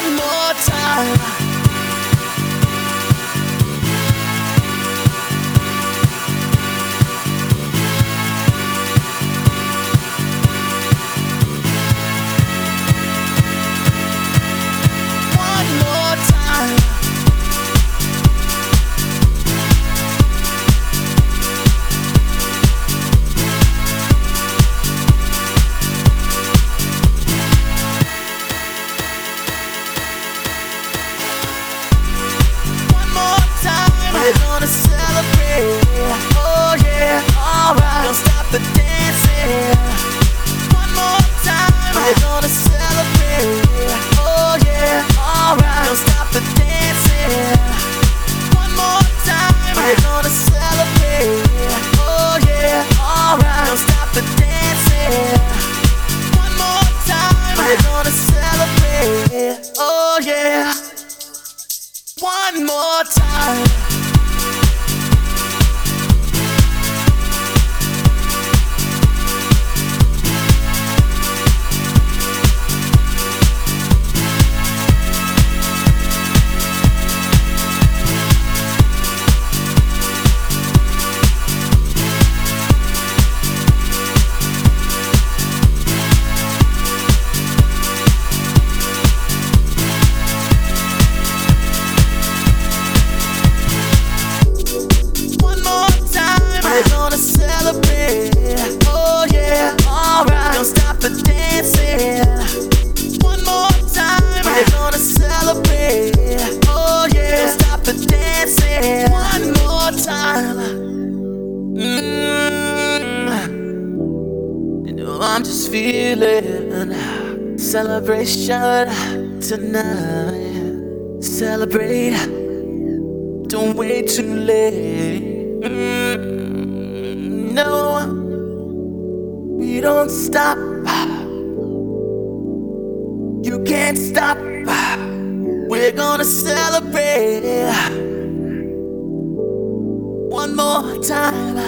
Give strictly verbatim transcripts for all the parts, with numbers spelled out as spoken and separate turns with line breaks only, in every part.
One more time. One more time. We're gonna celebrate, oh yeah, alright. Don't stop the dancing. One more time. We're gonna celebrate, oh yeah, alright. Don't stop the dancing. One more time. We're gonna celebrate, oh yeah, alright. Don't stop the dancing. One more time. We're gonna celebrate, oh yeah. One more time. We're gonna celebrate, oh yeah, alright. Don't stop the dancing. One more time. We're gonna celebrate, oh yeah. Don't stop the dancing. One more time. Mm. You know I'm just feeling celebration tonight. Celebrate, don't wait too late. Mm, no, we don't stop. You can't stop. We're gonna celebrate one more time.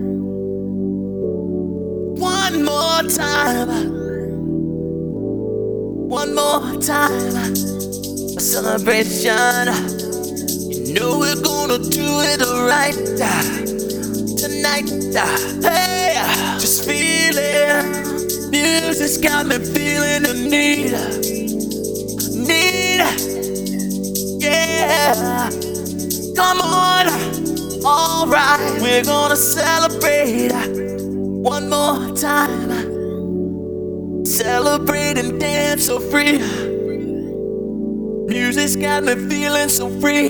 One more time. One more time. A celebration. You know we're gonna do it right tonight. Hey, just feeling. Music's got me feeling the need, need. Yeah, come on. Alright, we're gonna celebrate one more time. Celebrate and dance so free. Music's got me feeling so free.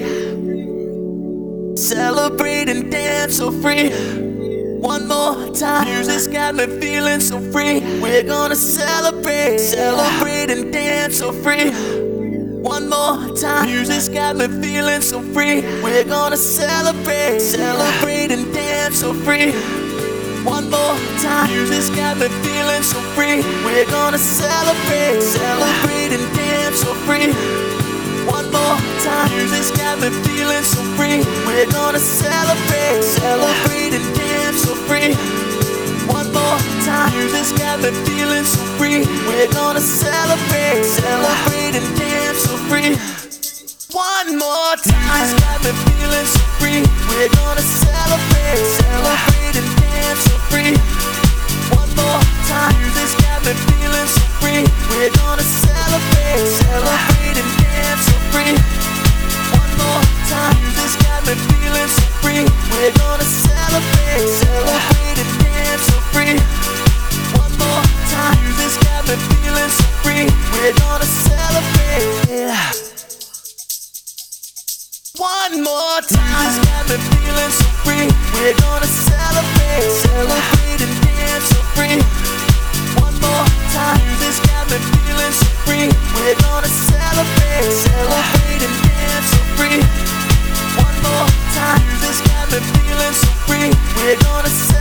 Celebrate and dance so free. One more time. Music's got me feeling so free. We're gonna celebrate, celebrate and dance so free. One more time. Music's got me feeling so free. We're gonna celebrate, celebrate and dance so free. One more time. Music's got me feeling so free. We're gonna celebrate, celebrate and dance so free. One more time. Music's got me feeling so free. We're gonna celebrate, celebrate and dance so free. One more time. Music's got me feeling so free. We're gonna celebrate, celebrate and dance so free. One more time. Music's got me feeling so free. We're gonna celebrate, celebrate and dance so free. One more time. Music's got me feeling so free. We're gonna celebrate, celebrate and dance so free. One more time. Music's got me feeling so free. We're gonna celebrate, celebrate and dance so free. One more time. Music's got me feeling so free. We're gonna celebrate. One more time. Music's got me feeling so free. We're gonna celebrate, celebrate and dance so free. One more time. Music's got me feeling so free. We're gonna celebrate, celebrate and dance so free. One more time. Music's got me feeling so free. We're gonna celebrate.